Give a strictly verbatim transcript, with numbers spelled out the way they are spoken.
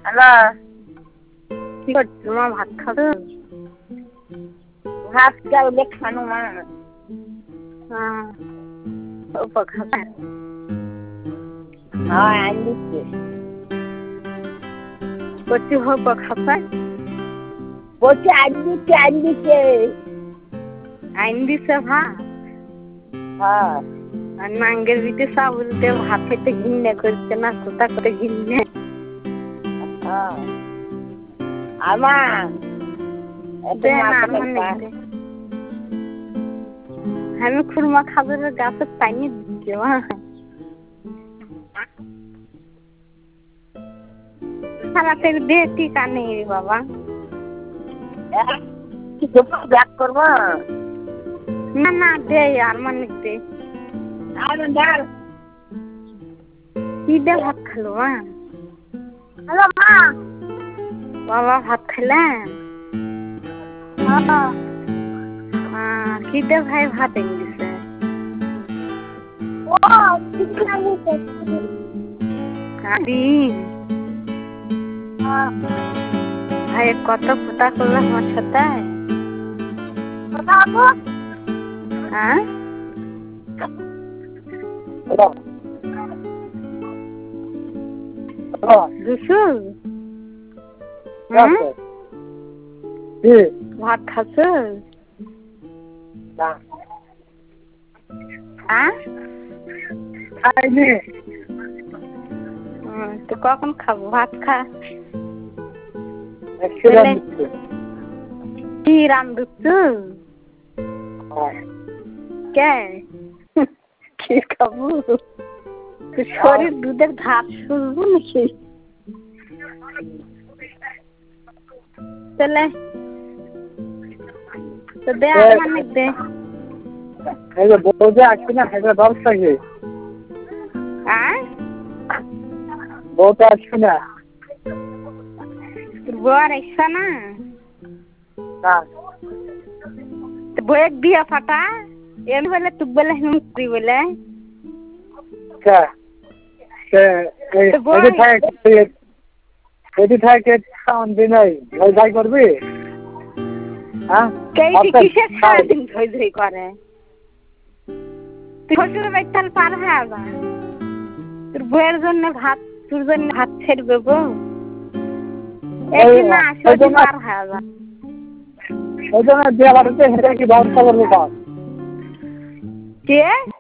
Hello, কি করছো মা? ভাত খাবে? ভাত চাউলে খানো মা। হ্যাঁ, উপর খাবে? হ্যাঁ, আইন দিচ্ছে। বলছি উপর খাবে? বলছি আইন দিচ্ছে, আইন দিচ্ছে। আইন দিছে ভাত? হ্যাঁ। আর নাঙ্গের বিটে চাউল দিয়ে ভাত খেতে ঘিন্নে করছে না, কোথা করে ঘিন্নে? হ্যাঁ। আমার দে না আর মানে দে। আমি খুরমা খাবারের গাছে পানি দিচ্ছি মা। তাড়াতাড়ি দে, টিকা নেই রে বাবা। কি ব্যাক করবো? না না দে আর মানে দে। কি দে ভাত খেলো মা? হ্যালো মা। বাবা ভাত খেলেন? হ্যাঁ। হ্যাঁ, কি দে ভাই ভাত এনে দিছে? ও চিকেন আনিছে। ডিম? হ্যাঁ। ভাই কত কথা করলো আমার সাথে? কথা বলবো? হ্যাঁ? দুশো? হুম? ভাত খাচ্ছ? হ্যাঁ? খাইনি। তো কখন খাবো? ভাত খা। কি রান্ধছ? কে? কি খাবো? শরীর দুধের ভাত শুনবো নাকি? চলে তো দে আর মানে দে। বউটা আসছে না, সেটা ব্যবস্থা কি? হ্যাঁ? বউটা আসছে না। বউ আর আসছে না? না। বউয়ের বিয়ে ফাটা এমনি বলে তুই বলে তুই বলে করবি? কিসের সারাদিন ধৈ ধৈ করে? তুই শ্বশুর বাড়ি পার হয়ে আবার তোর বউয়ের জন্য ভাত, তোর জন্য ভাত ছেড়বে বউ? না সত্যি পার হয়ে আবার ওই জন্য বিয়ে বাড়িতে হেঁটে কি ব্যবস্থা করবো? কে?